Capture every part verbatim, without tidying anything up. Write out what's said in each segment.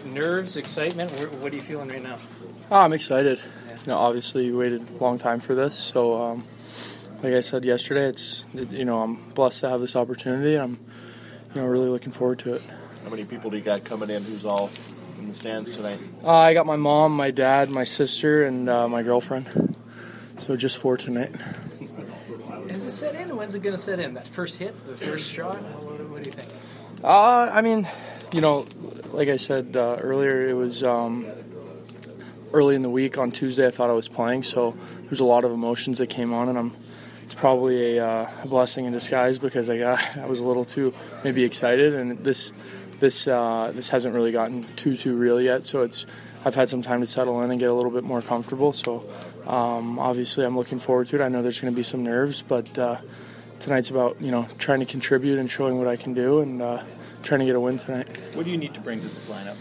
nerves, excitement? What are you feeling right now? Oh, I'm excited. Yeah. You know, obviously, you waited a long time for this. So, um, like I said yesterday, it's it, you know I'm blessed to have this opportunity. I'm you know really looking forward to it. How many people do you got coming in? Who's all in the stands tonight? Uh, I got my mom, my dad, my sister, and uh, my girlfriend. So just four tonight. Has it set in? When's it going to set in? That first hit, the first shot? What, what do you think? Uh, I mean, you know, like I said uh, earlier, it was um, early in the week on Tuesday. I thought I was playing, so there was a lot of emotions that came on, and I'm. It's probably a, uh, a blessing in disguise because I got I was a little too maybe excited, and this this uh, this hasn't really gotten too too real yet. So it's I've had some time to settle in and get a little bit more comfortable. So um, obviously I'm looking forward to it. I know there's going to be some nerves, but uh, tonight's about you know trying to contribute and showing what I can do and uh, trying to get a win tonight. What do you need to bring to this lineup?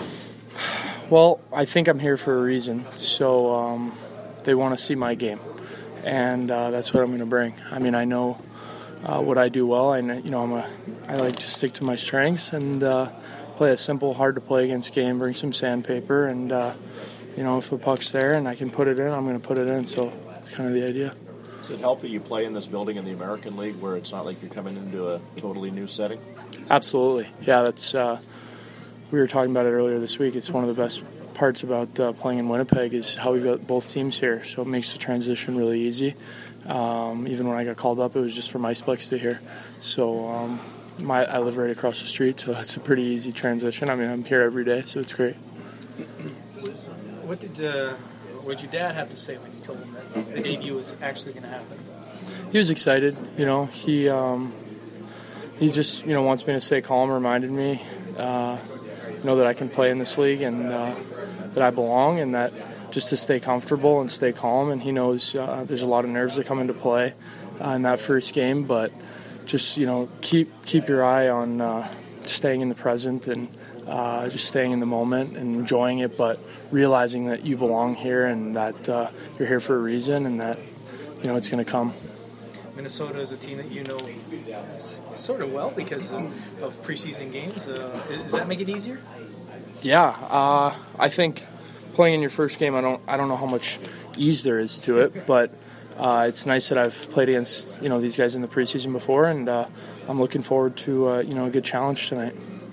Well, I think I'm here for a reason. So um, they want to see my game. And uh, that's what I'm going to bring. I mean, I know uh, what I do well. I you know I'm a I like to stick to my strengths and uh, play a simple, hard to play against game. Bring some sandpaper, and uh, you know if the puck's there and I can put it in, I'm going to put it in. So that's kind of the idea. Does it help that you play in this building in the American League, where it's not like you're coming into a totally new setting? Absolutely, yeah. That's uh, we were talking about it earlier this week. It's one of the best parts about uh, playing in Winnipeg is how we've got both teams here, so it makes the transition really easy. Um, even when I got called up, it was just from Iceplex to here. So um, my I live right across the street, so it's a pretty easy transition. I mean, I'm here every day, so it's great. What did uh, what did your dad have to say when you told him that the debut was actually going to happen? He was excited. You know, he um, he just you know wants me to stay calm. Reminded me, uh, you know, that I can play in this league and. Uh, that I belong and that just to stay comfortable and stay calm. And he knows uh, there's a lot of nerves that come into play uh, in that first game, but just, you know, keep keep your eye on uh, staying in the present and uh, just staying in the moment and enjoying it, but realizing that you belong here and that uh, you're here for a reason and that, you know, it's going to come. Minnesota is a team that you know sort of well because of, of preseason games. Uh, does that make it easier? Yeah, uh, I think playing in your first game, I don't, I don't know how much ease there is to it, but uh, it's nice that I've played against you know these guys in the preseason before, and uh, I'm looking forward to uh, you know a good challenge tonight.